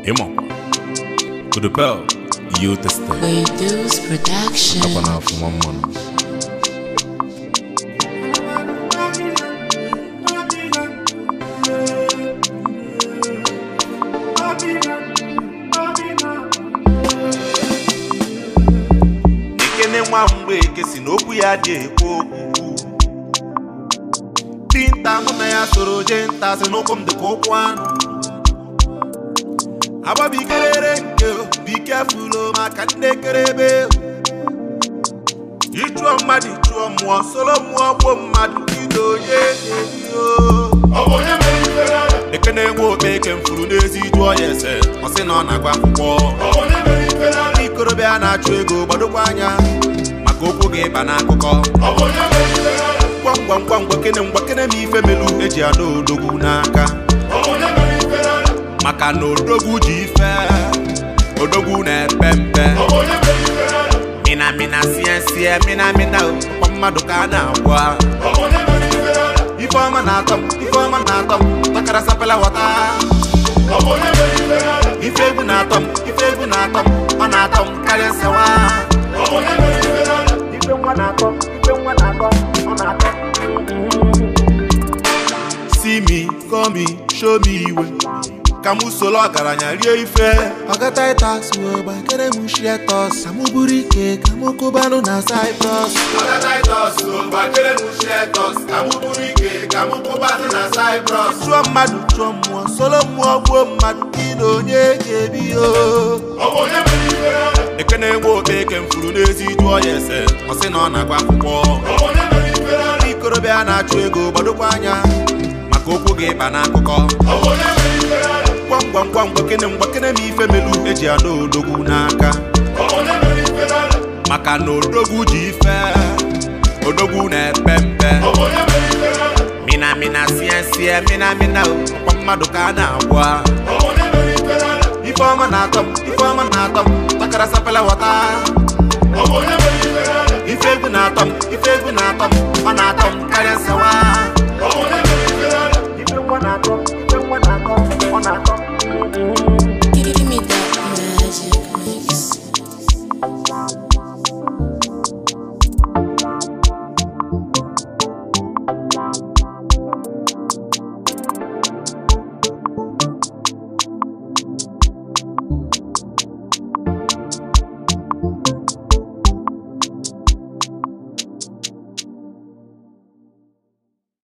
Emo to the pearl, you tested. Reduce production. Up and out for 1 month. Ekene nwa mgbe ekesi n'okwu ya dị ekwu okwu. Dinta mụ na ya soro je nta si n'ụkwụ m dị ka ụkwụ anụ. Ababikerere nke be careful maka ndị kerebe. Ịchụọ mmadụ ịchụọ mmụọ solo mmụọ gbuo mmadụ bido onye Ekene nwe okpeke mfuru n'ezi jụọ ya ese ọ sị na ọ na-agba akwụkwọ. Ikorobịa na-achụ ego gbadokwa anya maka okwu gị ịba n'akụkọ. Gwam gwakene m ife melu eji anụ odogwu n'aka. Maka na odogwu ji ife odogwu na-epe mpe. Mina sie mina kwa mmadụ ka a na-agwa. Ife ọma na-atọ m takara sapela wata. Ife egwu na-atọ m ọ na-atọ m karịa nsewa. Ife nwa na-atọ ọ na-atọ. See me, call me, show me iwe. Kamu solo ọgaranya rie ife. Ọgata itax wo bakere mu share toss. Kamu buru ike, kamu kubanụ na Cyprus. Ọgata itax wo bakere mu share toss. Kamu buru ike, kamu kubanụ na Cyprus. Chụọ mmadụ chụọ mmụọ, solo mmụọ gbuo mmadụ ịna onye ga-ebi yo. Ekene nwe okpeke mfuru n'ezi jụọ ya ese ọ sị na ọ na-agba akwụkwọ. Ikorobịa na-achụ ego gbadokwa anya maka okwu gị ịba n'akụkọ. Gwam gwakene m ife melu eji anụ odogwu n'aka. Maka na odogwu ji ife odogwu na-epe mpe. Mina sie mina kwa mmadụ ka a na-agwa. Ife ọma na-atọ m takara sapela wata. Ife egwu na-atọ m ọ na-atọ m karịa nsewa.